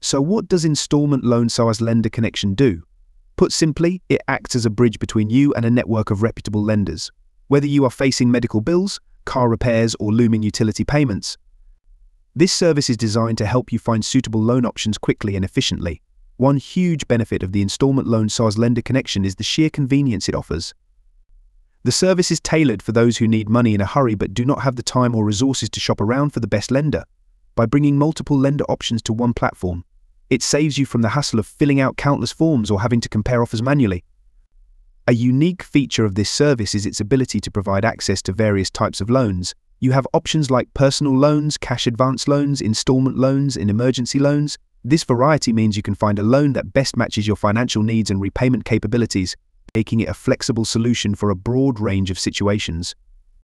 So what does installment loan SaaS lender connection do? Put simply, it acts as a bridge between you and a network of reputable lenders. Whether you are facing medical bills, car repairs, or looming utility payments, this service is designed to help you find suitable loan options quickly and efficiently. One huge benefit of the installment loan SaaS lender connection is the sheer convenience it offers. The service is tailored for those who need money in a hurry but do not have the time or resources to shop around for the best lender. By bringing multiple lender options to one platform, it saves you from the hassle of filling out countless forms or having to compare offers manually. A unique feature of this service is its ability to provide access to various types of loans. You have options like personal loans, cash advance loans, installment loans, and emergency loans. This variety means you can find a loan that best matches your financial needs and repayment capabilities, making it a flexible solution for a broad range of situations.